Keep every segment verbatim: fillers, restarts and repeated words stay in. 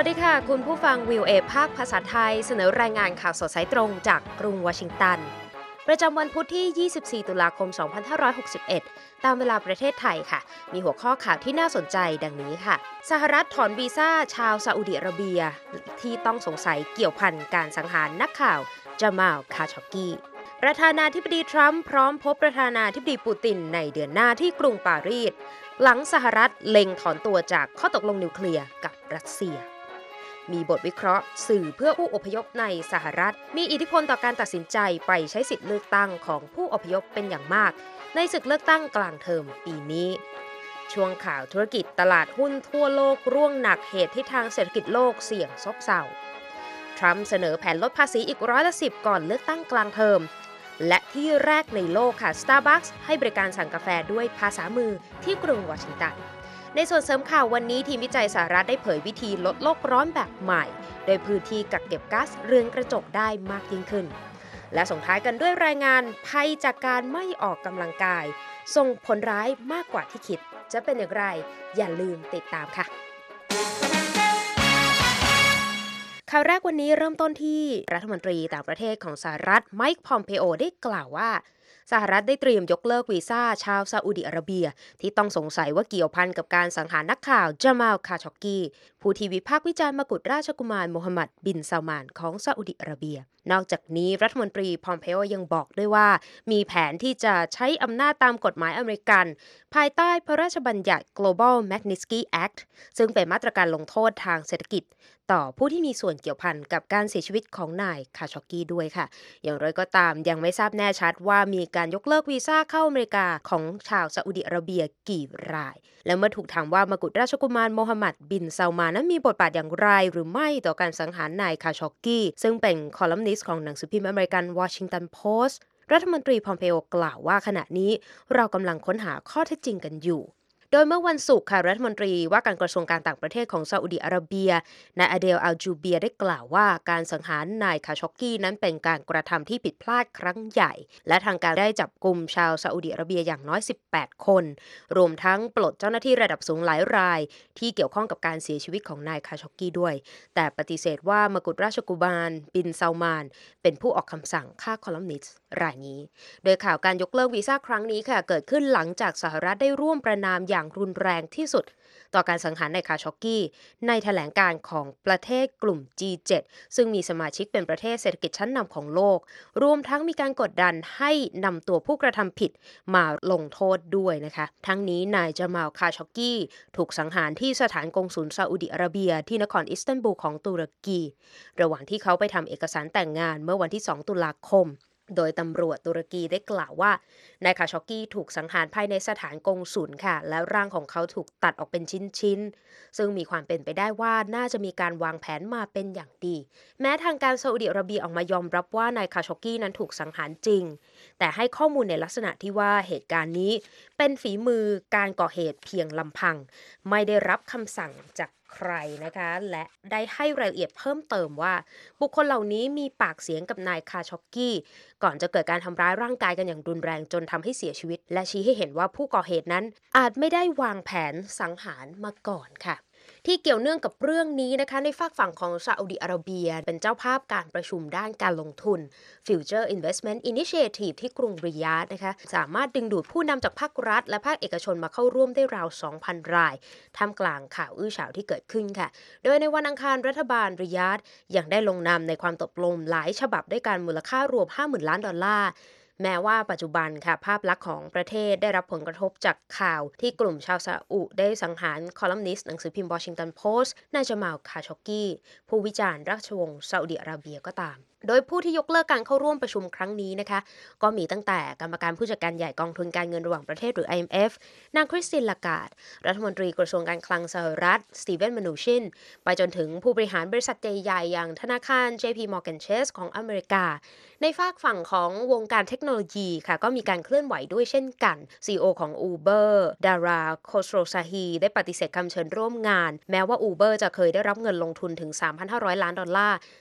วัสดีค่ะคุณผู้ฟัง วี โอ เอ ภาคภาษาไทยเสนอรายงานข่าวสดสายตรงจากกรุงวอชิงตันประจำวันพุธที่ ยี่สิบสี่ ตุลาคม สองพันห้าร้อยหกสิบเอ็ด ตามเวลาประเทศไทยค่ะมีหัวข้อข่าวที่น่าสนใจดังนี้ค่ะสหรัฐถอนวีซ่าชาวซาอุดิอาระเบียที่ต้องสงสัยเกี่ยวพันการสังหารนักข่าวจามาล คาชอกกีประธานาธิบดีทรัมป์พร้อมพบประธานาธิบดีปูตินในเดือนหน้าที่กรุงปารีสหลังสหรัฐเล็งถอนตัวจากข้อตกลงนิวเคลียร์กับรัสเซียมีบทวิเคราะห์สื่อเพื่อผู้อพยพในสหรัฐมีอิทธิพลต่อการตัดสินใจไปใช้สิทธิ์เลือกตั้งของผู้อพยพเป็นอย่างมากในศึกเลือกตั้งกลางเทอมปีนี้ช่วงข่าวธุรกิจตลาดหุ้นทั่วโลกร่วงหนักเหตุที่ทางเศรษฐกิจโลกเสี่ยงซบเซาทรัมป์เสนอแผนลดภาษีอีกร้อยละสิบก่อนเลือกตั้งกลางเทอมและที่แรกในโลกค่ะ Starbucks ให้บริการสั่งกาแฟด้วยภาษามือที่กรุงวอชิงตันในส่วนเสริมข่าววันนี้ทีมวิจัยสหรัฐได้เผยวิธีลดโลกร้อนแบบใหม่โดยพื้นที่กักเก็บก๊าซเรือนกระจกได้มากยิ่งขึ้นและส่งท้ายกันด้วยรายงานภัยจากการไม่ออกกำลังกายส่งผลร้ายมากกว่าที่คิดจะเป็นอย่างไรอย่าลืมติดตามค่ะข่าวแรกวันนี้เริ่มต้นที่รัฐมนตรีต่างประเทศของสหรัฐไมค์ พอมเพโอได้กล่าวว่าสหรัฐได้เตรียมยกเลิกวีซ่าชาวซาอุดิอาระเบียที่ต้องสงสัยว่าเกี่ยวพันกับการสังหารนักข่าวจามาล คาชอกกีผู้ที่วิพากษ์วิจารณ์มกุฎราชกุมารโมฮัมหมัดบินซาลมานของซาอุดิอาระเบียนอกจากนี้รัฐมนตรีพอมเพโอยังบอกด้วยว่ามีแผนที่จะใช้อำนาจตามกฎหมายอเมริกันภายใต้พระราชบัญญัติ Global Magnitsky Act ซึ่งเป็นมาตรการลงโทษทางเศรษฐกิจต่อผู้ที่มีส่วนเกี่ยวพันกับการเสียชีวิตของนายคาชอกกีด้วยค่ะอย่างไรก็ตามยังไม่ทราบแน่ชัดว่ามีการยกเลิกวีซ่าเข้าอเมริกาของชาวซาอุดิอาระเบียกี่รายและเมื่อถูกถามว่ามกุฎราชกุมารโมฮัมหมัดบินซาลมานนั้นมีบทบาทอย่างไรหรือไม่ต่อการสังหารนายคาชอกกีซึ่งเป็นคอลัมนิสต์ของหนังสือพิมพ์อเมริกันวอชิงตันโพสต์รัฐมนตรีพอมเพโอกล่าวว่าขณะนี้เรากำลังค้นหาข้อเท็จจริงกันอยู่โดยเมื่อวันศุกร์ค่ะรัฐมนตรีว่าการกระทรวงการต่างประเทศของซาอุดิอาระเบียนายอาเดล อัลจูเบียได้กล่าวว่าการสังหารนายคาชอกกีนั้นเป็นการกระทำที่ผิดพลาดครั้งใหญ่และทางการได้จับกุมชาวซาอุดิอาระเบียอย่างน้อยสิบแปดคนรวมทั้งปลดเจ้าหน้าที่ระดับสูงหลายรายที่เกี่ยวข้องกับการเสียชีวิตของนายคาชอกกีด้วยแต่ปฏิเสธว่ามกุฎราชกุมารบินซาลมานเป็นผู้ออกคำสั่งฆ่าคอลัมนิสต์รายนี้โดยข่าวการยกเลิกวีซ่าครั้งนี้ค่ะเกิดขึ้นหลังจากสหรัฐได้ร่วมประณามอย่างรุนแรงที่สุดต่อการสังหารนายคาชอกกีในแถลงการของประเทศกลุ่ม จี เซเว่น ซึ่งมีสมาชิกเป็นประเทศเศรษฐกิจชั้นนำของโลกรวมทั้งมีการกดดันให้นำตัวผู้กระทำผิดมาลงโทษด้วยนะคะทั้งนี้นายจามาล คาชอกกีถูกสังหารที่สถานกงสุลซาอุดิอาระเบียที่นครอิสตันบูลของตุรกีระหว่างที่เขาไปทำเอกสารแต่งงานเมื่อวันที่สองตุลาคมโดยตำรวจตุรกีได้กล่าวว่านายคาชอกกีถูกสังหารภายในสถานกงสุลค่ะและร่างของเขาถูกตัดออกเป็นชิ้นๆซึ่งมีความเป็นไปได้ว่าน่าจะมีการวางแผนมาเป็นอย่างดีแม้ทางการซาอุดิอาระเบียออกมายอมรับว่านายคาชอกกีนั้นถูกสังหารจริงแต่ให้ข้อมูลในลักษณะที่ว่าเหตุการณ์นี้เป็นฝีมือการก่อเหตุเพียงลำพังไม่ได้รับคำสั่งจากใครนะคะและได้ให้รายละเอียดเพิ่มเติมว่าบุคคลเหล่านี้มีปากเสียงกับนายคาชอกกีก่อนจะเกิดการทำร้ายร่างกายกันอย่างรุนแรงจนทำให้เสียชีวิตและชี้ให้เห็นว่าผู้ก่อเหตุนั้นอาจไม่ได้วางแผนสังหารมาก่อนค่ะที่เกี่ยวเนื่องกับเรื่องนี้นะคะในฝากฝั่งของซาอุดิอาระเบียเป็นเจ้าภาพการประชุมด้านการลงทุน Future Investment Initiative ที่กรุงริยาดนะคะสามารถดึงดูดผู้นำจากภาครัฐและภาคเอกชนมาเข้าร่วมได้ราว สองพัน รายท่ามกลางข่าวอื้อฉาวที่เกิดขึ้นค่ะโดยในวันอังคารรัฐบาลริยาดยังได้ลงนามในความตกลงหลายฉบับด้วยการมูลค่ารวม ห้าหมื่น ล้านดอลลาร์แม้ว่าปัจจุบันค่ะภาพลักษณ์ของประเทศได้รับผลกระทบจากข่าวที่กลุ่มชาวซาอุได้สังหารคอลัมนิสต์หนังสือพิมพ์วอชิงตันโพสต์นายจามาล คาชอกกีผู้วิจารณ์ราชวงศ์ซาอุดิอาระเบียก็ตามโดยผู้ที่ยกเลิกการเข้าร่วมประชุมครั้งนี้นะคะก็มีตั้งแต่กรรมการผู้จัดการใหญ่กองทุนการเงินระหว่างประเทศหรือ ไอ เอ็ม เอฟ นางคริสติน ลาการ์ดรัฐมนตรีกระทรวงการคลังสหรัฐสตีเวน มานูชินไปจนถึงผู้บริหารบริษัทใหญ่ๆอย่างธนาคาร เจ พี Morgan Chase ของอเมริกาในฝากฝั่งของวงการเทคโนโลยีค่ะก็มีการเคลื่อนไหวด้วยเช่นกัน ซี อี โอ ของ Uber ดารา โคสโรซาฮีได้ปฏิเสธคำเชิญร่วมงานแม้ว่า Uber จะเคยได้รับเงินลงทุนถึง สามพันห้าร้อย ล้านดอลลาร์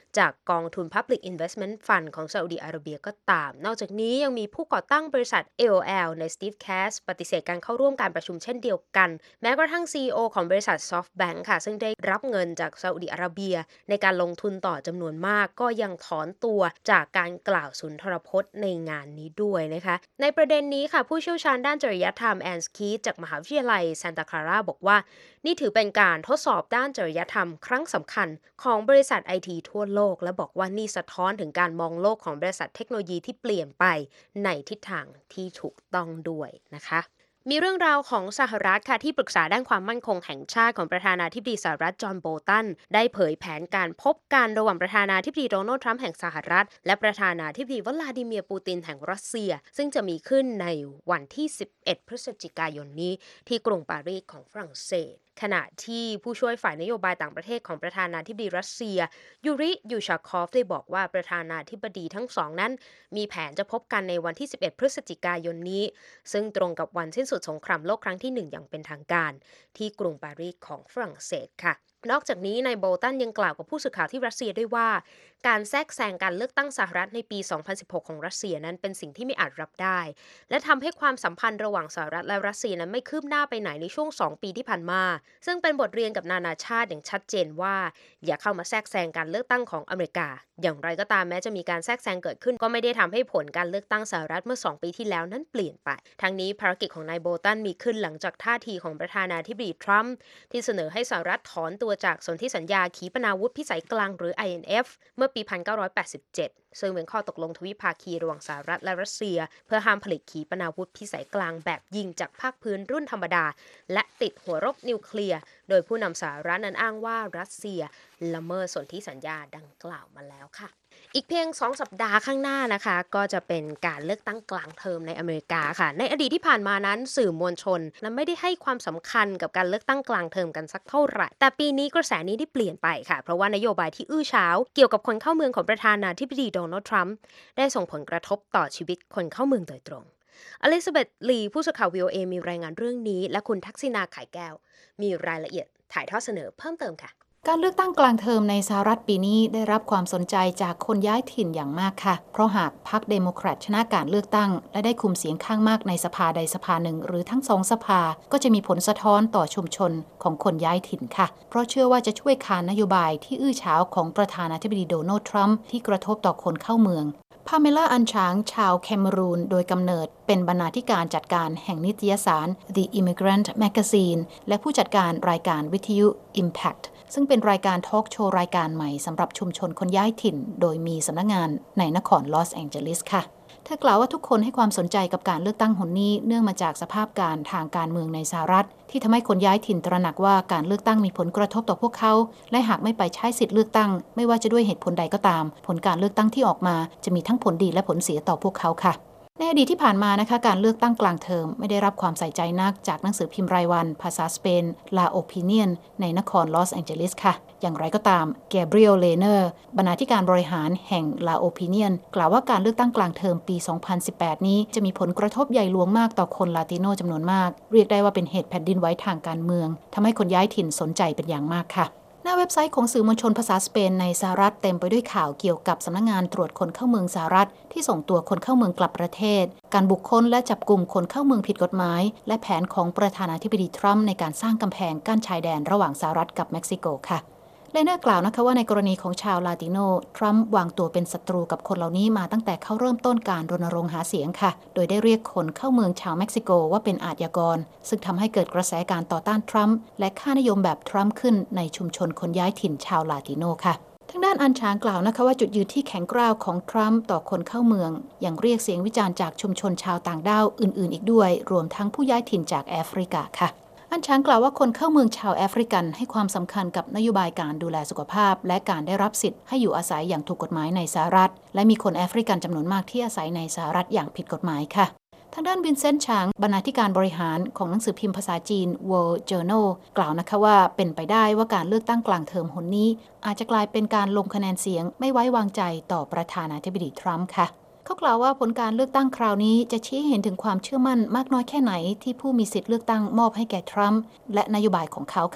จากกองทุน Public Investment Fund ของซาอุดิอาระเบียก็ตามนอกจากนี้ยังมีผู้ก่อตั้งบริษัท เอ โอ แอล ใน Steve Cass ปฏิเสธการเข้าร่วมการประชุมเช่นเดียวกันแม้กระทั่ง ซี อี โอ ของบริษัท SoftBank ค่ะซึ่งได้รับเงินจากซาอุดิอาระเบียในการลงทุนต่อจำนวนมากก็ยังถอนตัวจากการกล่าวสุนทรพจน์ในงานนี้ด้วยนะคะในประเด็นนี้ค่ะผู้เชี่ยวชาญด้านจริยธรรมแอนสคีจากมหาวิทยาลัยซานตาคลาราบอกว่านี่ถือเป็นการทดสอบด้านจริยธรรมครั้งสำคัญของบริษัทไอทีทั่วโลกและบอกว่านี่สะท้อนถึงการมองโลกของบริษัทเทคโนโลยีที่เปลี่ยนไปในทิศทางที่ถูกต้องด้วยนะคะมีเรื่องราวของสหรัฐค่ะที่ปรึกษาด้านความมั่นคงแห่งชาติของประธานาธิบดีสหรัฐจอห์นโบลตันได้เผยแผนการพบกันระหว่างประธานาธิบดีโดนัลด์ทรัมป์แห่งสหรัฐและประธานาธิบดีวลาดิเมียร์ปูตินแห่งรัสเซียซึ่งจะมีขึ้นในวันที่สิบเอ็ดพฤศจิกายนนี้ที่กรุงปารีสของฝรั่งเศสขณะที่ผู้ช่วยฝ่ายนโยบายต่างประเทศของประธานาธิบดีรัสเซียยูริยูชาคอฟได้บอกว่าประธานาธิบดีทั้งสองนั้นมีแผนจะพบกันในวันที่สิบเอ็ดพฤศจิกายนนี้ซึ่งตรงกับวันสิ้นสุดสงครามโลกครั้งที่หนึ่งอย่างเป็นทางการที่กรุงปารีสของฝรั่งเศสค่ะนอกจากนี้นายโบลตันยังกล่าวกับผู้สื่อข่าวที่รัสเซียด้วยว่าการแทรกแซงการเลือกตั้งสหรัฐในปีสองพันสิบหกของรัสเซียนั้นเป็นสิ่งที่ไม่อาจรับได้และทำให้ความสัมพันธ์ระหว่างสหรัฐและรัสเซียนั้นไม่คืบหน้าไปไหนในช่วงสองปีที่ผ่านมาซึ่งเป็นบทเรียนกับนานาชาติอย่างชัดเจนว่าอย่าเข้ามาแทรกแซงการเลือกตั้งของอเมริกาอย่างไรก็ตามแม้จะมีการแทรกแซงเกิดขึ้นก็ไม่ได้ทำให้ผลการเลือกตั้งสหรัฐเมื่อสองปีที่แล้วนั้นเปลี่ยนไปทั้งนี้ภารกิจของนายโบลตันมีขึ้นหลังจากท่าทีของประธานาธิบดีทรัมป์ที่เสนอให้สหรัฐถอนตัวจากสนธิสัญญาขีปนาวุธพิสัยกลางหรือ ไอ เอ็น เอฟ เมื่อปี หนึ่งพันเก้าร้อยแปดสิบเจ็ด ซึ่งเป็นข้อตกลงทวิภาคีระหว่างสหรัฐและรัสเซียเพื่อห้ามผลิตขีปนาวุธพิสัยกลางแบบยิงจากภาคพื้นรุ่นธรรมดาและติดหัวรบนิวเคลียร์โดยผู้นำสหรัฐนั้นอ้างว่ารัสเซียละเมิดสนธิสัญญาดังกล่าวมาแล้วค่ะอีกเพียงสองสัปดาห์ข้างหน้านะคะก็จะเป็นการเลือกตั้งกลางเทอมในอเมริกาค่ะในอดีตที่ผ่านมานั้นสื่อมวลชนนั้นไม่ได้ให้ความสำคัญกับการเลือกตั้งกลางเทอมกันสักเท่าไหร่แต่ปีนี้กระแสนี้ได้เปลี่ยนไปค่ะเพราะว่านโยบายที่อื้อฉาวเกี่ยวกับคนเข้าเมืองของประธานาธิบดีโดนัลด์ทรัมป์ได้ส่งผลกระทบต่อชีวิตคนเข้าเมืองโดยตรงอลิซาเบธลีผู้สื่อข่าว วี โอ เอ มีรายงานเรื่องนี้และคุณทักษิณาไข่แก้วมีรายละเอียดถ่ายทอดเสนอเพิ่มเติมค่ะการเลือกตั้งกลางเทอมในสหรัฐปีนี้ได้รับความสนใจจากคนย้ายถิ่นอย่างมากค่ะเพราะหากพรรคเดโมแครตชนะการเลือกตั้งและได้คุมเสียงข้างมากในสภาใดสภาหนึ่งหรือทั้งสองสภาก็จะมีผลสะท้อนต่อชุมชนของคนย้ายถิ่นค่ะเพราะเชื่อว่าจะช่วยขานนโยบายที่อื้อฉาวของประธานาธิบดีโดนัลด์ทรัมป์ที่กระทบต่อคนเข้าเมืองพาเมล่าอันชางชาวแคเมรูนโดยกำเนิดเป็นบรรณาธิการจัดการแห่งนิตยสาร The Immigrant Magazine และผู้จัดการรายการวิทยุ Impact ซึ่งเป็นรายการทอล์กโชว์รายการใหม่สำหรับชุมชนคนย้ายถิ่นโดยมีสำนักงานในนครลอสแองเจลิสค่ะเธอกล่าวว่าทุกคนให้ความสนใจกับการเลือกตั้งหนนี้เนื่องมาจากสภาพการทางการเมืองในสหรัฐที่ทำให้คนย้ายถิ่นตระหนักว่าการเลือกตั้งมีผลกระทบต่อพวกเขาและหากไม่ไปใช้สิทธิ์เลือกตั้งไม่ว่าจะด้วยเหตุผลใดก็ตามผลการเลือกตั้งที่ออกมาจะมีทั้งผลดีและผลเสียต่อพวกเขาค่ะในอดีตที่ผ่านมานะคะการเลือกตั้งกลางเทอมไม่ได้รับความใส่ใจนักจากหนังสือพิมพ์รายวันภาษาสเปน La Opinion ในนครลอสแองเจลิสค่ะอย่างไรก็ตามแกเบรียล เลเนอร์บรรณาธิการบริหารแห่ง La Opinion กล่าวว่าการเลือกตั้งกลางเทอมปี สองพันสิบแปด นี้จะมีผลกระทบใหญ่หลวงมากต่อคนลาติโนจำนวนมากเรียกได้ว่าเป็นเหตุแผ่นดินไหวทางการเมืองทำให้คนย้ายถิ่นสนใจเป็นอย่างมากค่ะหน้าเว็บไซต์ของสื่อมวลชนภาษาสเปนในสหรัฐเต็มไปด้วยข่าวเกี่ยวกับสำนักงานตรวจคนเข้าเมืองสหรัฐที่ส่งตัวคนเข้าเมืองกลับประเทศการบุกค้นและจับกลุ่มคนเข้าเมืองผิดกฎหมายและแผนของประธานาธิบดีทรัมป์ในการสร้างกำแพงกั้นชายแดนระหว่างสหรัฐกับเม็กซิโกค่ะเลเนอร์กล่าวนะคะว่าในกรณีของชาวลาติโนทรัมป์วางตัวเป็นศัตรูกับคนเหล่านี้มาตั้งแต่เขาเริ่มต้นการรณรงค์หาเสียงค่ะโดยได้เรียกคนเข้าเมืองชาวเม็กซิโกว่าเป็นอาชญากรซึ่งทำให้เกิดกระแสการต่อต้านทรัมป์และค่านิยมแบบทรัมป์ขึ้นในชุมชนคนย้ายถิ่นชาวลาติโนค่ะทางด้านอันชางกล่าวนะคะว่าจุดยืนที่แข็งกร้าวของทรัมป์ต่อคนเข้าเมืองยังเรียกเสียงวิจารณ์จากชุมชนชาวต่างด้าวอื่นๆอีกด้วยรวมทั้งผู้ย้ายถิ่นจากแอฟริกาค่ะอันช้างกล่าวว่าคนเข้าเมืองชาวแอฟริกันให้ความสำคัญกับนโยบายการดูแลสุขภาพและการได้รับสิทธิ์ให้อยู่อาศัยอย่างถูกกฎหมายในสหรัฐและมีคนแอฟริกันจำนวนมากที่อาศัยในสหรัฐอย่างผิดกฎหมายค่ะทางด้านวินเซนต์ชางบรรณาธิการบริหารของหนังสือพิมพ์ภาษาจีน World Journal กล่าวนะคะว่าเป็นไปได้ว่าการเลือกตั้งกลางเทอมหนนี้อาจจะกลายเป็นการลงคะแนนเสียงไม่ไว้วางใจต่อประธานาธิบดีทรัมป์ค่ะเขากล่าวว่าผลการเลือกตั้งคราวนี้จะชี้เห็นถึงความเชื่อมั่นมากน้อยแค่ไหนที่ผู้มีสิทธิ์เลือกตั้งมอบให้แก่ทรัมป์และนโยบายของเขาค่ะ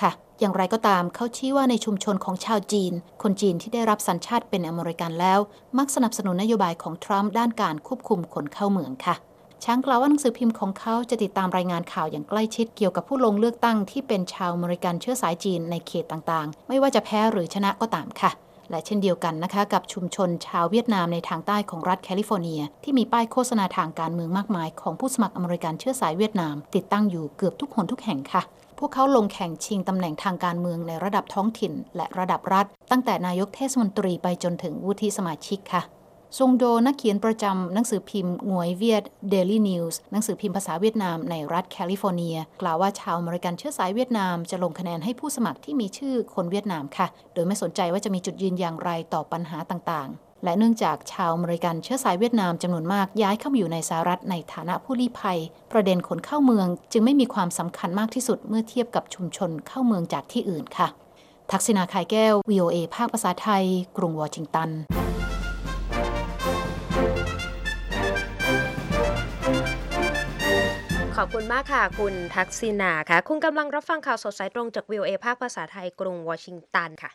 อย่างไรก็ตามเขาชี้ว่าในชุมชนของชาวจีนคนจีนที่ได้รับสัญชาติเป็นอเมริกันแล้วมักสนับสนุนนโยบายของทรัมป์ด้านการควบคุมคนเข้าเมืองค่ะช้างกล่าวว่าหนังสือพิมพ์ของเขาจะติดตามรายงานข่าวอย่างใกล้ชิดเกี่ยวกับผู้ลงเลือกตั้งที่เป็นชาวอเมริกันเชื้อสายจีนในเขตต่างๆไม่ว่าจะแพ้หรือชนะก็ตามค่ะและเช่นเดียวกันนะคะกับชุมชนชาวเวียดนามในทางใต้ของรัฐแคลิฟอร์เนียที่มีป้ายโฆษณาทางการเมืองมากมายของผู้สมัครอเมริกันเชื้อสายเวียดนามติดตั้งอยู่เกือบทุกหนทุกแห่งค่ะพวกเขาลงแข่งชิงตำแหน่งทางการเมืองในระดับท้องถิ่นและระดับรัฐตั้งแต่นายกเทศมนตรีไปจนถึงวุฒิสมาชิกค่ะซงโดนักเขียนประจำหนังสือพิมพ์งวยเวียด Daily News หนังสือพิมพ์ภาษาเวียดนามในรัฐแคลิฟอร์เนียกล่าวว่าชาวอเมริกันเชื้อสายเวียดนามจะลงคะแนนให้ผู้สมัครที่มีชื่อคนเวียดนามค่ะโดยไม่สนใจว่าจะมีจุดยืนอย่างไรต่อปัญหาต่างๆและเนื่องจากชาวอเมริกันเชื้อสายเวียดนามจำนวนมากย้ายเข้ามาอยู่ในสหรัฐในฐานะผู้ลี้ภัยประเด็นคนเข้าเมืองจึงไม่มีความสำคัญมากที่สุดเมื่อเทียบกับชุมชนเข้าเมืองจากที่อื่นค่ะทักษิณาคายแก้ว วี โอ เอ ภาคภาษาไทยกรุงวอชิงตันขอบคุณมากค่ะคุณทักษิณาค่ะคุณกำลังรับฟังข่าวสดสายตรงจาก วี โอ เอ ภาคภาษาไทยกรุงวอชิงตันค่ะ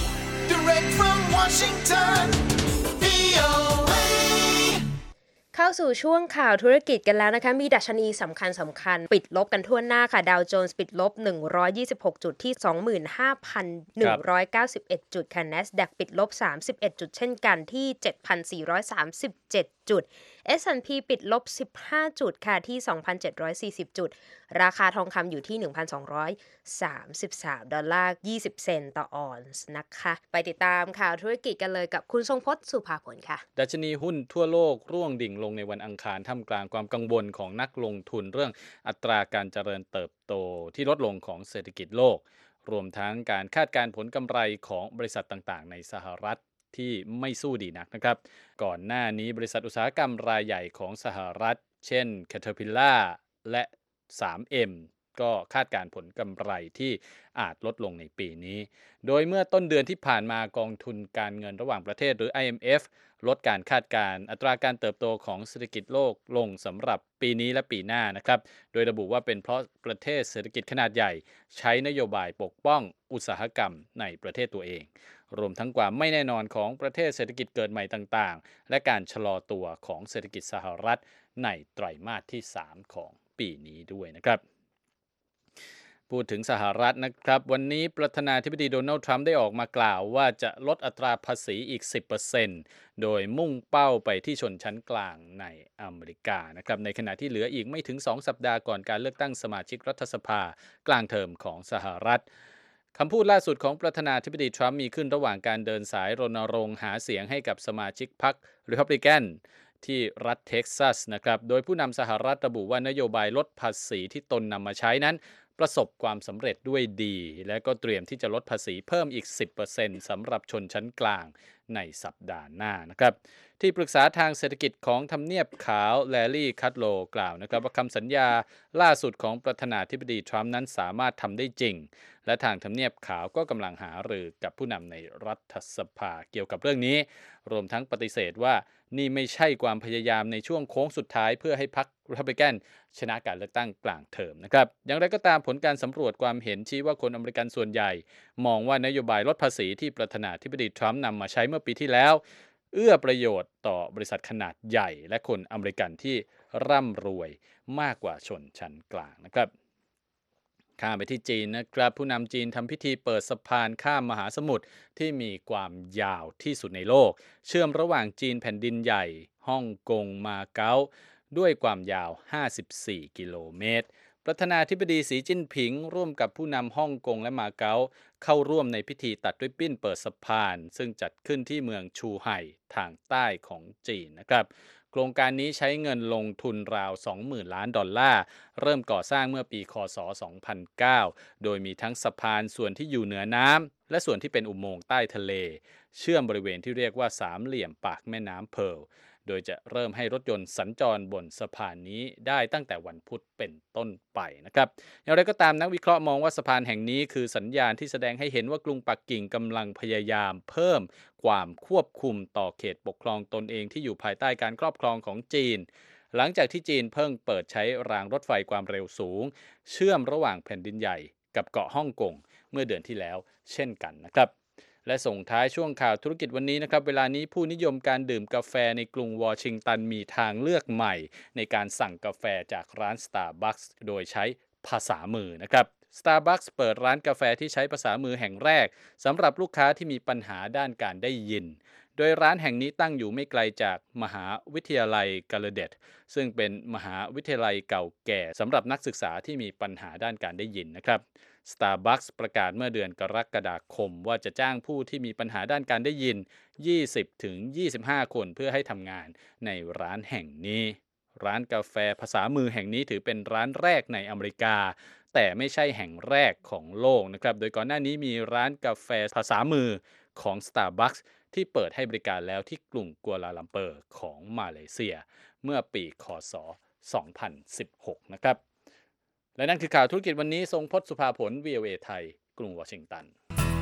Direct from Washington วี โอ เอเข้าสู่ช่วงข่าวธุรกิจกันแล้วนะคะมีดัชนีสำคัญสำคัญปิดลบกันทั่วหน้าค่ะดาวโจนส์ปิดลบหนึ่งร้อยยี่สิบหกจุดที่ สองหมื่นห้าพันหนึ่งร้อยเก้าสิบเอ็ด จุดค่ะ NASDAQ ปิดลบสามสิบเอ็ดจุดเช่นกันที่ เจ็ดพันสี่ร้อยสามสิบเจ็ด จุด เอส แอนด์ พี ปิดลบสิบห้าจุดค่ะที่ สองพันเจ็ดร้อยสี่สิบ จุดราคาทองคำอยู่ที่ หนึ่งพันสองร้อยสามสิบสามดอลลาร์ยี่สิบเซนต์ต่อออนซ์นะคะไปติดตามข่าวธุรกิจกันเลยกับคุณทรงพจน์สุภาผลค่ะดัชนีหุ้นทั่วโลกร่วงดิ่งลงในวันอังคารท่ามกลางความกังวลของนักลงทุนเรื่องอัตราการเจริญเติบโตที่ลดลงของเศรษฐกิจโลกรวมทั้งการคาดการณ์ผลกำไรของบริษัทต่างๆในสหรัฐที่ไม่สู้ดีนักนะครับก่อนหน้านี้บริษัทอุตสาหกรรมรายใหญ่ของสหรัฐเช่น Caterpillar และ ทรี เอ็ม ก็คาดการณ์ผลกำไรที่อาจลดลงในปีนี้โดยเมื่อต้นเดือนที่ผ่านมากองทุนการเงินระหว่างประเทศหรือ ไอ เอ็ม เอฟ ลดการคาดการณ์อัตราการเติบโตของเศรษฐกิจโลกลงสำหรับปีนี้และปีหน้านะครับโดยระบุว่าเป็นเพราะประเทศเศรษฐกิจขนาดใหญ่ใช้นโยบายปกป้องอุตสาหกรรมในประเทศตัวเองรวมทั้งความไม่แน่นอนของประเทศเศรษฐกิจเกิดใหม่ต่างๆและการชะลอตัวของเศรษฐกิจสหรัฐในไตรมาสที่สามของปีนี้ด้วยนะครับพูดถึงสหรัฐนะครับวันนี้ประธานาธิบดีโดนัลด์ทรัมป์ได้ออกมากล่าวว่าจะลดอัตราภาษีอีก สิบเปอร์เซ็นต์ โดยมุ่งเป้าไปที่ชนชั้นกลางในอเมริกานะครับในขณะที่เหลืออีกไม่ถึงสองสัปดาห์ก่อนการเลือกตั้งสมาชิกรัฐสภากลางเทอมของสหรัฐคำพูดล่าสุดของประธานาธิบดีทรัมป์มีขึ้นระหว่างการเดินสายรณรงค์หาเสียงให้กับสมาชิกพรรครีพับลิกันที่รัฐเท็กซัสนะครับโดยผู้นำสหรัฐระบุว่านโยบายลดภาษีที่ตนนำมาใช้นั้นประสบความสำเร็จด้วยดีและก็เตรียมที่จะลดภาษีเพิ่มอีก สิบเปอร์เซ็นต์ สำหรับชนชั้นกลางในสัปดาห์หน้านะครับที่ปรึกษาทางเศรษฐกิจของทำเนียบขาวแลรี่คัตโลกล่าวนะครับว่าคำสัญญาล่าสุดของประธานาธิบดีทรัมป์นั้นสามารถทำได้จริงและทางทำเนียบขาวก็กำลังหารือกับผู้นำในรัฐสภาเกี่ยวกับเรื่องนี้รวมทั้งปฏิเสธว่านี่ไม่ใช่ความพยายามในช่วงโค้งสุดท้ายเพื่อให้พรรครีพับลิกันชนะการเลือกตั้งกลางเทอมนะครับอย่างไรก็ตามผลการสำรวจความเห็นชี้ว่าคนอเมริกันส่วนใหญ่มองว่านโยบายลดภาษีที่ประธานาธิบดีทรัมป์นำมาใช้เมื่อปีที่แล้วเอื้อประโยชน์ต่อบริษัทขนาดใหญ่และคนอเมริกันที่ร่ำรวยมากกว่าชนชั้นกลางนะครับข้ามไปที่จีนนะครับผู้นำจีนทำพิธีเปิดสะพานข้ามมหาสมุทรที่มีความยาวที่สุดในโลกเชื่อมระหว่างจีนแผ่นดินใหญ่ฮ่องกงมาเก๊าด้วยความยาวห้าสิบสี่กิโลเมตรประธานาธิบดีสีจิ้นผิงร่วมกับผู้นำฮ่องกงและมาเก๊าเข้าร่วมในพิธีตัดริบบิ้นเปิดสะพานซึ่งจัดขึ้นที่เมืองชูไห่ทางใต้ของจีนนะครับโครงการนี้ใช้เงินลงทุนราว สองหมื่นล้านดอลลาร์เริ่มก่อสร้างเมื่อปีคศสองพันเก้าโดยมีทั้งสะพานส่วนที่อยู่เหนือน้ำและส่วนที่เป็นอุโมงค์ใต้ทะเลเชื่อมบริเวณที่เรียกว่าสามเหลี่ยมปากแม่น้ำเพิร์ลโดยจะเริ่มให้รถยนต์สัญจรบนสะพานนี้ได้ตั้งแต่วันพุธเป็นต้นไปนะครับอย่างไรก็ตามนักวิเคราะห์มองว่าสะพานแห่งนี้คือสัญญาณที่แสดงให้เห็นว่ากรุงปักกิ่งกำลังพยายามเพิ่มความควบคุมต่อเขตปกครองตนเองที่อยู่ภายใต้การครอบครองของจีนหลังจากที่จีนเพิ่งเปิดใช้รางรถไฟความเร็วสูงเชื่อมระหว่างแผ่นดินใหญ่กับเกาะฮ่องกงเมื่อเดือนที่แล้วเช่นกันนะครับและส่งท้ายช่วงข่าวธุรกิจวันนี้นะครับเวลานี้ผู้นิยมการดื่มกาแฟในกรุงวอชิงตันมีทางเลือกใหม่ในการสั่งกาแฟจากร้าน Starbucks โดยใช้ภาษามือนะครับ Starbucks เปิดร้านกาแฟที่ใช้ภาษามือแห่งแรกสำหรับลูกค้าที่มีปัญหาด้านการได้ยินโดยร้านแห่งนี้ตั้งอยู่ไม่ไกลจากมหาวิทยาลัยกาลาเดตซึ่งเป็นมหาวิทยาลัยเก่าแก่สำหรับนักศึกษาที่มีปัญหาด้านการได้ยินนะครับ Starbucks ประกาศเมื่อเดือนกรกฎาคมว่าจะจ้างผู้ที่มีปัญหาด้านการได้ยิน ยี่สิบถึงยี่สิบห้า คนเพื่อให้ทำงานในร้านแห่งนี้ร้านกาแฟภาษามือแห่งนี้ถือเป็นร้านแรกในอเมริกาแต่ไม่ใช่แห่งแรกของโลกนะครับโดยก่อนหน้านี้มีร้านกาแฟภาษามือของ Starbucks ที่เปิดให้บริการแล้วที่กรุงกัวลาลัมเปอร์ของมาเลเซียเมื่อปีค.ศ. สองพันสิบหกนะครับและนั่นคือข่าวธุรกิจวันนี้ทรงพจน์สุภาผล วี โอ เอ ไทยกรุงวอชิงตัน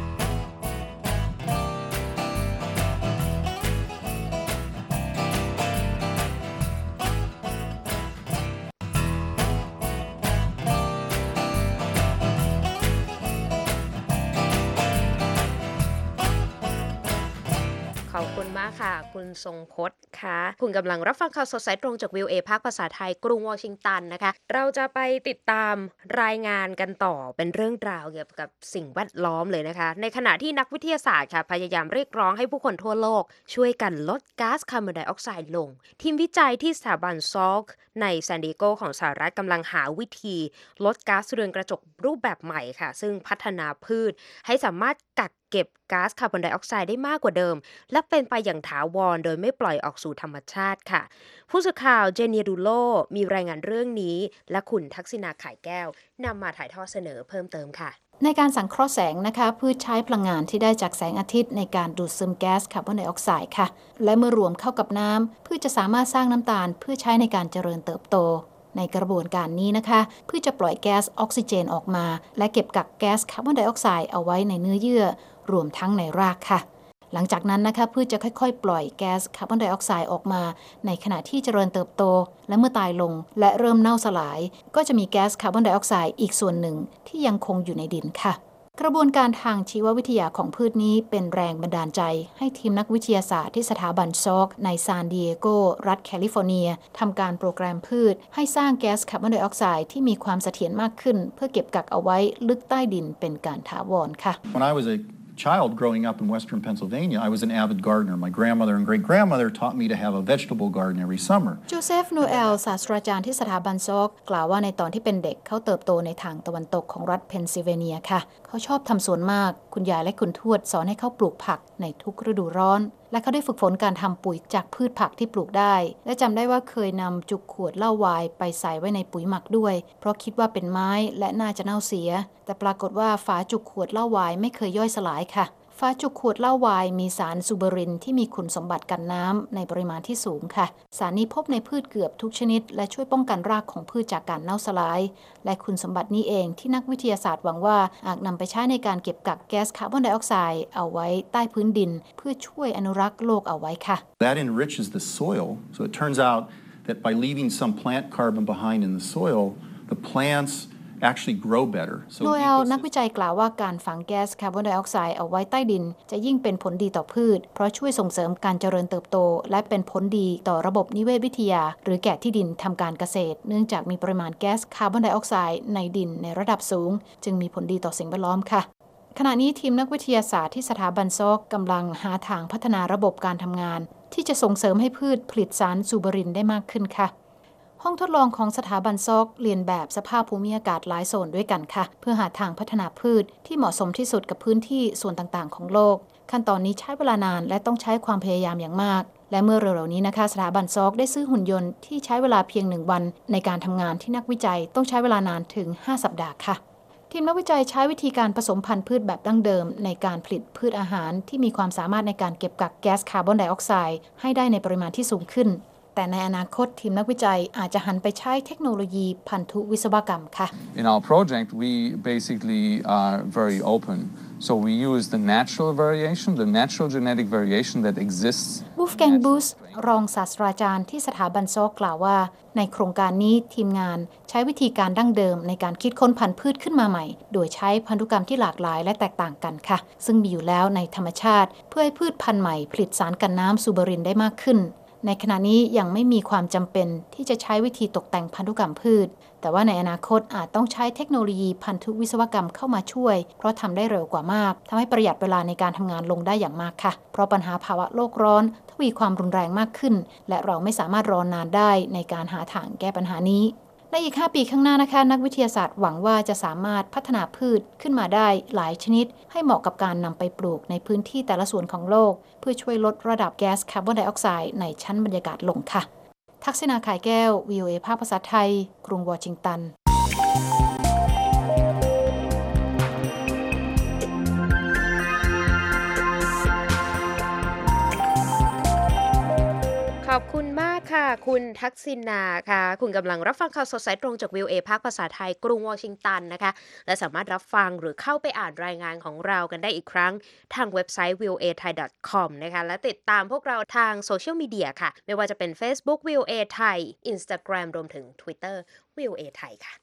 ขอบคุณมากค่ะคุณทรงพจน์ค่ะคุณกำลังรับฟังข่าวสดสายตรงจาก วี โอ เอ ภาคภาษาไทยกรุงวอชิงตันนะคะเราจะไปติดตามรายงานกันต่อเป็นเรื่องราวเกี่ยวกับสิ่งแวดล้อมเลยนะคะในขณะที่นักวิทยาศาสตร์ค่ะพยายามเรียกร้องให้ผู้คนทั่วโลกช่วยกันลดก๊าซคาร์บอนไดออกไซด์ลงทีมวิจัยที่สถาบันซอลค์ในซานดิเอโกของสหรัฐกำลังหาวิธีลดก๊าซเรือนกระจกรูปแบบใหม่ค่ะซึ่งพัฒนาพืชให้สามารถกักเก็บก๊าซคาร์บอนไดออกไซด์ได้มากกว่าเดิมและเป็นไปอย่างถาวรโดยไม่ปล่อยออกสู่ธรรมชาติค่ะผู้สื่อข่าวเจเนียดูโลมีรายงานเรื่องนี้และคุณทักษิณาข่ายแก้วนำมาถ่ายทอดเสนอเพิ่มเติมค่ะในการสังเคราะห์แสงนะคะพืชใช้พลังงานที่ได้จากแสงอาทิตย์ในการดูดซึมแก๊สคาร์บอนไดออกไซด์ค่ะและเมื่อรวมเข้ากับน้ำพืชจะสามารถสร้างน้ำตาลเพื่อใช้ในการเจริญเติบโตในกระบวนการนี้นะคะพืชจะปล่อยแก๊สออกซิเจนออกมาและเก็บกักแก๊สคาร์บอนไดออกไซด์เอาไว้ในเนื้อเยื่อรวมทั้งในรากค่ะหลังจากนั้นนะคะพืชจะค่อยๆปล่อยแก๊สคาร์บอนไดออกไซด์ออกมาในขณะที่เจริญเติบโตและเมื่อตายลงและเริ่มเน่าสลายก็จะมีแก๊สคาร์บอนไดออกไซด์อีกส่วนหนึ่งที่ยังคงอยู่ในดินค่ะกระบวนการทางชีววิทยาของพืชนี้เป็นแรงบันดาลใจให้ทีมนักวิทยาศาสตร์ที่สถาบันซอลค์ในซานดิเอโกรัฐแคลิฟอร์เนียทำการโปรแกรมพืชให้สร้างแก๊สคาร์บอนไดออกไซด์ที่มีความเสถียรมากขึ้นเพื่อเก็บกักเอาไว้ลึกใต้ดินเป็นการถาวรค่ะ When I was a child growing up in western Pennsylvania, I was an avid gardener. My grandmother and great-grandmother taught me to have a vegetable garden every summer. โจเซฟ โนเอล ศาสตราจารย์ที่สถาบันซอลค์กล่าวว่าในตอนที่เป็นเด็กเขาเติบโตในทางตะวันตกของรัฐเพนซิลเวเนียค่ะเขาชอบทำสวนมากคุณยายและคุณทวดสอนให้เขาปลูกผักในทุกฤดูร้อนและเขาได้ฝึกฝนการทำปุ๋ยจากพืชผักที่ปลูกได้และจำได้ว่าเคยนำจุกขวดเหล้าวายไปใส่ไว้ในปุ๋ยหมักด้วยเพราะคิดว่าเป็นไม้และน่าจะเน่าเสียแต่ปรากฏว่าฝาจุกขวดเหล้าวายไม่เคยย่อยสลายค่ะฝาจุกขวดเหล้าวายมีสารซูเบอรินที่มีคุณสมบัติกันน้ำในปริมาณที่สูงค่ะสารนี้พบในพืชเกือบทุกชนิดและช่วยป้องกันรากของพืชจากการเน่าสลายและคุณสมบัตินี้เองที่นักวิทยาศาสตร์หวังว่าอาจนำไปใช้ในการเก็บกักแก๊สคาร์บอนไดออกไซด์เอาไว้ใต้พื้นดินเพื่อช่วยอนุรักษ์โลกเอาไว้ค่ะ That enriches the soil. So it turns out that by leaving some plant carbon behind in the soil, the plants actually grow better. โนเอลนักวิจัยกล่าวว่าการฝังแก๊สคาร์บอนไดออกไซด์เอาไว้ใต้ดินจะยิ่งเป็นผลดีต่อพืชเพราะช่วยส่งเสริมการเจริญเติบโตและเป็นผลดีต่อระบบนิเวศวิทยาหรือแก่ที่ดินทำการเกษตรเนื่องจากมีปริมาณแก๊สคาร์บอนไดออกไซด์ในดินในระดับสูงจึงมีผลดีต่อสิ่งแวดล้อมค่ะขณะนี้ทีมนักวิทยาศาสตร์ที่สถาบันซอลค์กำลังหาทางพัฒนาระบบการทำงานที่จะส่งเสริมให้พืชผลิตสารซูเบอรินได้มากขึ้นค่ะห้องทดลองของสถาบันซอลค์เรียนแบบสภาพภูมิอากาศหลายโซนด้วยกันค่ะเพื่อหาทางพัฒนาพืชที่เหมาะสมที่สุดกับพื้นที่ส่วนต่างๆของโลกขั้นตอนนี้ใช้เวลานานและต้องใช้ความพยายามอย่างมากและเมื่อเร็วๆนี้นะคะสถาบันซอลค์ได้ซื้อหุ่นยนต์ที่ใช้เวลาเพียงหนึ่งวันในการทำงานที่นักวิจัยต้องใช้เวลานานถึงห้าสัปดาห์ค่ะทีมนักวิจัยใช้วิธีการผสมพันธุ์พืชแบบดั้งเดิมในการผลิตพืชอาหารที่มีความสามารถในการเก็บกักแก๊สคาร์บอนไดออกไซด์ให้ได้ในปริมาณที่สูงขึ้นแต่ในอนาคตทีมนักวิจัยอาจจะหันไปใช้เทคโนโลยีพันธุวิศวกรรมค่ะ In our project we basically are very open So we use the natural variation, the natural genetic variation that exists. วูฟแกงบูสรองศาสตราจารย์ที่สถาบันซอกล่าวว่าในโครงการนี้ทีมงานใช้วิธีการดั้งเดิมในการคิดค้นพันธุ์พืชขึ้นมาใหม่โดยใช้พันธุกรรมที่หลากหลายและแตกต่างกันค่ะซึ่งมีอยู่แล้วในธรรมชาติเพื่อให้พืชพันธุ์ใหม่ผลิตสารกันน้ำซูเบอรินได้มากขึ้นในขณะนี้ยังไม่มีความจำเป็นที่จะใช้วิธีตกแต่งพันธุกรรมพืชแต่ว่าในอนาคตอาจต้องใช้เทคโนโลยีพันธุวิศวกรรมเข้ามาช่วยเพราะทำได้เร็วกว่ามากทำให้ประหยัดเวลาในการทำงานลงได้อย่างมากค่ะเพราะปัญหาภาวะโลกร้อนทวีความรุนแรงมากขึ้นและเราไม่สามารถรอนานได้ในการหาทางแก้ปัญหานี้ในอีกห้าปีข้างหน้านะคะนักวิทยาศาสตร์หวังว่าจะสามารถพัฒนาพืชขึ้นมาได้หลายชนิดให้เหมาะกับการนำไปปลูกในพื้นที่แต่ละส่วนของโลกเพื่อช่วยลดระดับแก๊สคาร์บอนไดออกไซด์ในชั้นบรรยากาศลงค่ะทักษิณาข่ายแก้ว วี โอ เอ ภาคภาษาไทยกรุงวอชิงตันขอบคุณมากค่ะคุณทักษิณาค่ะคุณกำลังรับฟังข่าวสดสายตรงจาก วี โอ เอ ภาคภาษาไทยกรุงวอชิงตันนะคะและสามารถรับฟังหรือเข้าไปอ่านรายงานของเรากันได้อีกครั้งทางเว็บไซต์ วี โอ เอ ไทย ดอท คอม นะคะและติดตามพวกเราทางโซเชียลมีเดียค่ะไม่ว่าจะเป็น Facebook วี โอ เอ ไทย Instagram รวมถึง Twitter วี โอ เอ ไทยค่ะ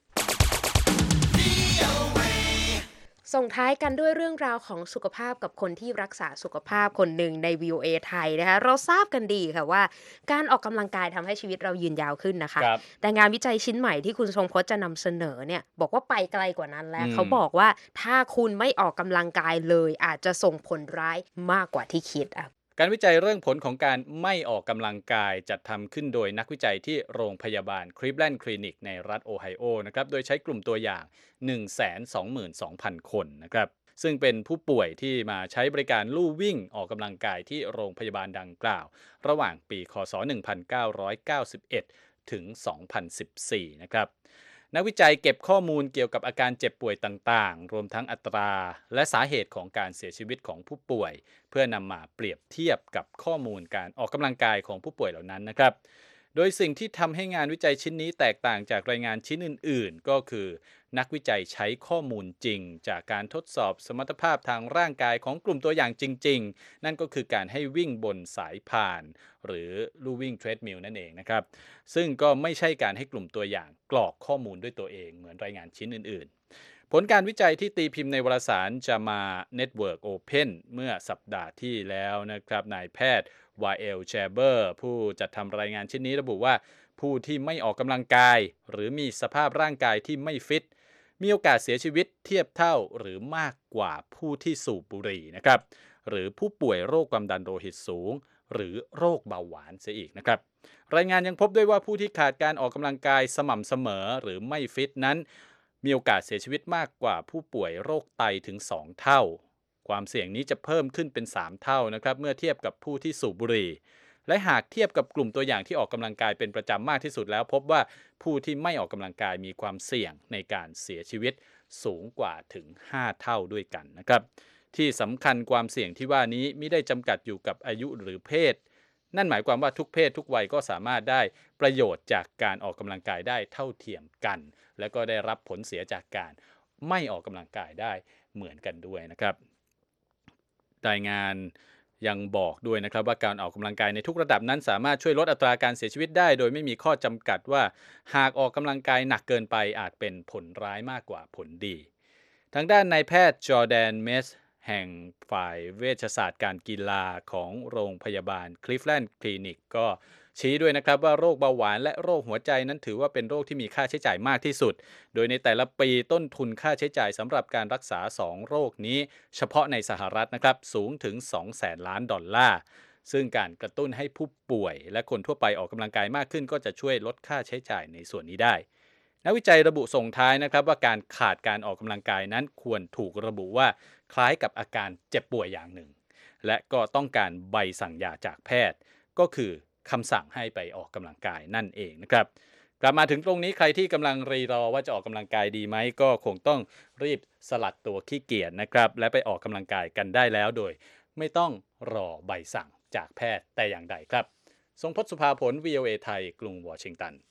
ส่งท้ายกันด้วยเรื่องราวของสุขภาพกับคนที่รักษาสุขภาพคนหนึ่งใน วี โอ เอ ไทยนะคะเราทราบกันดีค่ะว่าการออกกำลังกายทำให้ชีวิตเรายืนยาวขึ้นนะคะแต่งานวิจัยชิ้นใหม่ที่คุณทรงพจน์จะนำเสนอเนี่ยบอกว่าไปไกลกว่านั้นแล้วเขาบอกว่าถ้าคุณไม่ออกกำลังกายเลยอาจจะส่งผลร้ายมากกว่าที่คิดอ่ะการวิจัยเรื่องผลของการไม่ออกกำลังกายจัดทำขึ้นโดยนักวิจัยที่โรงพยาบาล Cleveland Clinic ในรัฐโอไฮโอนะครับโดยใช้กลุ่มตัวอย่าง หนึ่งแสนสองหมื่นสองพัน คนนะครับซึ่งเป็นผู้ป่วยที่มาใช้บริการลู่วิ่งออกกำลังกายที่โรงพยาบาลดังกล่าวระหว่างปีคศหนึ่งพันเก้าร้อยเก้าสิบเอ็ดถึงสองพันสิบสี่นะครับนักวิจัยเก็บข้อมูลเกี่ยวกับอาการเจ็บป่วยต่างๆรวมทั้งอัตราและสาเหตุของการเสียชีวิตของผู้ป่วยเพื่อนำมาเปรียบเทียบกับข้อมูลการออกกำลังกายของผู้ป่วยเหล่านั้นนะครับโดยสิ่งที่ทำให้งานวิจัยชิ้นนี้แตกต่างจากรายงานชิ้นอื่นๆก็คือนักวิจัยใช้ข้อมูลจริงจากการทดสอบสมรรถภาพทางร่างกายของกลุ่มตัวอย่างจริงๆนั่นก็คือการให้วิ่งบนสายพานหรือลู่วิ่งเทรดมิลนั่นเองนะครับซึ่งก็ไม่ใช่การให้กลุ่มตัวอย่างกรอกข้อมูลด้วยตัวเองเหมือนรายงานชิ้นอื่นๆผลการวิจัยที่ตีพิมพ์ในวารสาร จามา Network Open เมื่อสัปดาห์ที่แล้วนะครับนายแพทย์วาเอล แชเบอร์ผู้จัดทำรายงานชิ้นนี้ระบุว่าผู้ที่ไม่ออกกำลังกายหรือมีสภาพร่างกายที่ไม่ฟิตมีโอกาสเสียชีวิตเทียบเท่าหรือมากกว่าผู้ที่สูบบุหรี่นะครับหรือผู้ป่วยโรคความดันโลหิตสูงหรือโรคเบาหวานเสียอีกนะครับรายงานยังพบด้วยว่าผู้ที่ขาดการออกกำลังกายสม่ำเสมอหรือไม่ฟิตนั้นมีโอกาสเสียชีวิตมากกว่าผู้ป่วยโรคไตถึงสองเท่าความเสี่ยงนี้จะเพิ่มขึ้นเป็นสามเท่านะครับเมื่อเทียบกับผู้ที่สูบบุหรี่และหากเทียบกับกลุ่มตัวอย่างที่ออกกำลังกายเป็นประจำมากที่สุดแล้วพบว่าผู้ที่ไม่ออกกำลังกายมีความเสี่ยงในการเสียชีวิตสูงกว่าถึงห้าเท่าด้วยกันนะครับที่สำคัญความเสี่ยงที่ว่านี้ไม่ได้จำกัดอยู่กับอายุหรือเพศนั่นหมายความว่าทุกเพศทุกวัยก็สามารถได้ประโยชน์จากการออกกำลังกายได้เท่าเทียมกันและก็ได้รับผลเสียจากการไม่ออกกำลังกายได้เหมือนกันด้วยนะครับรายงานยังบอกด้วยนะครับว่าการออกกำลังกายในทุกระดับนั้นสามารถช่วยลดอัตราการเสียชีวิตได้โดยไม่มีข้อจำกัดว่าหากออกกำลังกายหนักเกินไปอาจเป็นผลร้ายมากกว่าผลดีทางด้านนายแพทย์จอร์แดนเมสแห่งฝ่ายเวชศาสตร์การกีฬาของโรงพยาบาล Cleveland Clinic ก็ชี้ด้วยนะครับว่าโรคเบาหวานและโรคหัวใจนั้นถือว่าเป็นโรคที่มีค่าใช้จ่ายมากที่สุดโดยในแต่ละปีต้นทุนค่าใช้จ่ายสำหรับการรักษาสองโรคนี้เฉพาะในสหรัฐนะครับสูงถึง สองแสนล้านดอลลาร์ซึ่งการกระตุ้นให้ผู้ป่วยและคนทั่วไปออกกำลังกายมากขึ้นก็จะช่วยลดค่าใช้จ่ายในส่วนนี้ได้นักวิจัยระบุส่งท้ายนะครับว่าการขาดการออกกำลังกายนั้นควรถูกระบุว่าคล้ายกับอาการเจ็บป่วยอย่างหนึ่งและก็ต้องการใบสั่งยาจากแพทย์ก็คือคำสั่งให้ไปออกกำลังกายนั่นเองนะครับกลับมาถึงตรงนี้ใครที่กำลังรีรอว่าจะออกกำลังกายดีไหมก็คงต้องรีบสลัดตัวขี้เกียจนะครับและไปออกกำลังกายกันได้แล้วโดยไม่ต้องรอใบสั่งจากแพทย์แต่อย่างใดครับทรงพจน์สุภาผล วี โอ เอ ไทยกรุงวอชิงตัน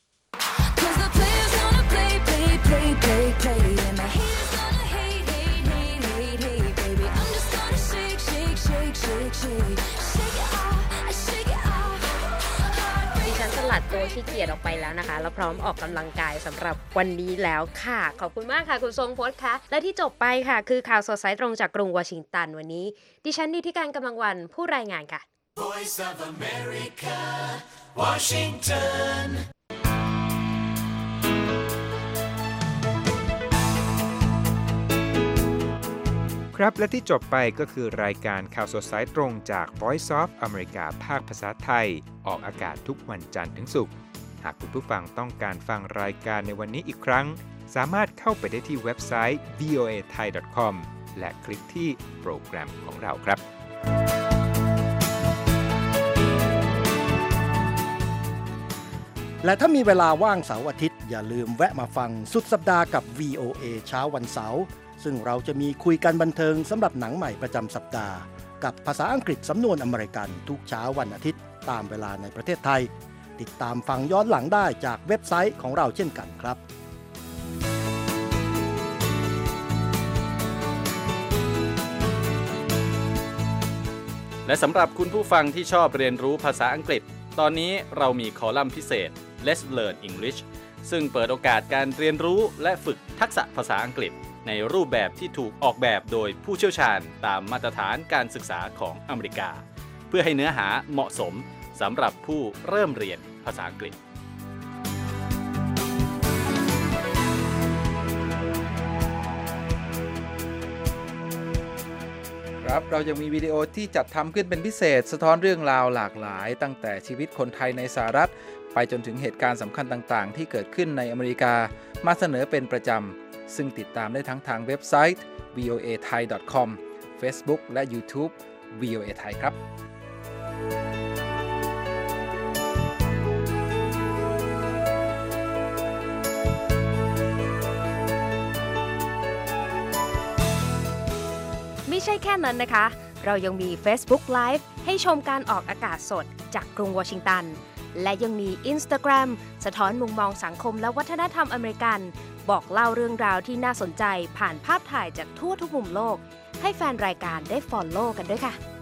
Play, play, play, play, and the haters gonna hate, hate, hate, hate, hate, baby. I'm shake, shake, shake, shake, shake, shake it off, shake it off. ดิฉันสลัดตัวขี้เกียจออกไปแล้วนะคะแล้วพร้อมออกกำลังกายสำหรับวันนี้แล้วค่ะขอบคุณมากค่ะคุณทรงพจน์ค่ะและที่จบไปค่ะคือข่าวสดสายตรงจากกรุงวอชิงตันวันนี้ดิฉันนิติการกำลังวันผู้รายงานค่ะ Voice of America, Washington. ครับและที่จบไปก็คือรายการข่าวสดสายตรงจาก Voice of America ภาคภาษาไทยออกอากาศทุกวันจันทร์ถึงศุกร์หากคุณผู้ฟังต้องการฟังรายการในวันนี้อีกครั้งสามารถเข้าไปได้ที่เว็บไซต์ วี โอ เอ ไทย ดอท คอม และคลิกที่โปรแกรมของเราครับและถ้ามีเวลาว่างเสาร์อาทิตย์อย่าลืมแวะมาฟังสุดสัปดาห์กับ วี โอ เอ เช้าวันเสาร์ซึ่งเราจะมีคุยกันบันเทิงสำหรับหนังใหม่ประจำสัปดาห์กับภาษาอังกฤษสำนวนอเมริกันทุกเช้าวันอาทิตย์ตามเวลาในประเทศไทยติดตามฟังย้อนหลังได้จากเว็บไซต์ของเราเช่นกันครับและสำหรับคุณผู้ฟังที่ชอบเรียนรู้ภาษาอังกฤษตอนนี้เรามีคอลัมน์พิเศษ Let's Learn English ซึ่งเปิดโอกาสการเรียนรู้และฝึกทักษะภาษาอังกฤษในรูปแบบที่ถูกออกแบบโดยผู้เชี่ยวชาญตามมาตรฐานการศึกษาของอเมริกาเพื่อให้เนื้อหาเหมาะสมสำหรับผู้เริ่มเรียนภาษาอังกฤษครับเรายังมีวิดีโอที่จัดทำขึ้นเป็นพิเศษสะท้อนเรื่องราวหลากหลายตั้งแต่ชีวิตคนไทยในสหรัฐไปจนถึงเหตุการณ์สำคัญต่างๆที่เกิดขึ้นในอเมริกามาเสนอเป็นประจำซึ่งติดตามได้ทั้งทางเว็บไซต์ วี โอ เอ ไทย ดอท คอม Facebook และ YouTube วี โอ เอ ไทยครับไม่ใช่แค่นั้นนะคะเรายังมี Facebook Live ให้ชมการออกอากาศสดจากกรุงวอชิงตันและยังมี Instagram สะท้อนมุมมองสังคมและวัฒนธรรมอเมริกันบอกเล่าเรื่องราวที่น่าสนใจผ่านภาพถ่ายจากทั่วทุกมุมโลกให้แฟนรายการได้ follow กันด้วยค่ะ